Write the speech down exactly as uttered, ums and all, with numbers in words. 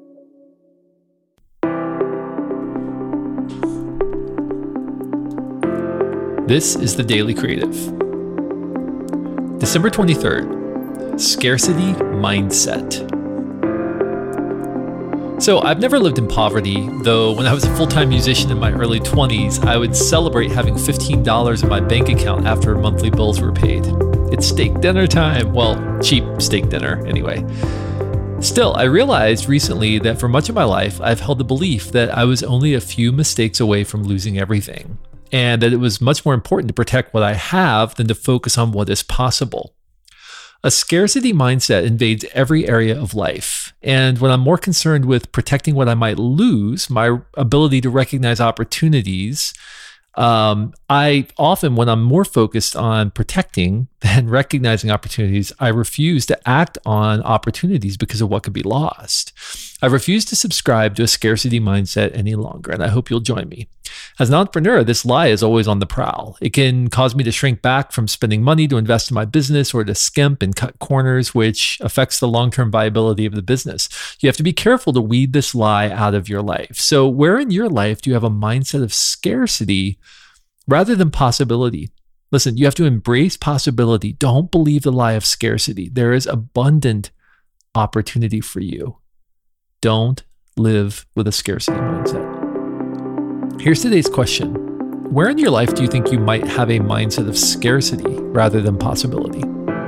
This is the Daily Creative. December twenty-third, Scarcity Mindset. So I've never lived in poverty, though when I was a full-time musician in my early twenties, I would celebrate having fifteen dollars in my bank account after monthly bills were paid. It's steak dinner time. Well, cheap steak dinner anyway. Still, I realized recently that for much of my life, I've held the belief that I was only a few mistakes away from losing everything, and that it was much more important to protect what I have than to focus on what is possible. A scarcity mindset invades every area of life, and when I'm more concerned with protecting what I might lose, my ability to recognize opportunities, Um, I often, when I'm more focused on protecting than recognizing opportunities, I refuse to act on opportunities because of what could be lost. I refuse to subscribe to a scarcity mindset any longer, and I hope you'll join me. As an entrepreneur, this lie is always on the prowl. It can cause me to shrink back from spending money to invest in my business or to skimp and cut corners, which affects the long-term viability of the business. You have to be careful to weed this lie out of your life. So where in your life do you have a mindset of scarcity rather than possibility? Listen, you have to embrace possibility. Don't believe the lie of scarcity. There is abundant opportunity for you. Don't live with a scarcity mindset. Here's today's question. Where in your life do you think you might have a mindset of scarcity rather than possibility?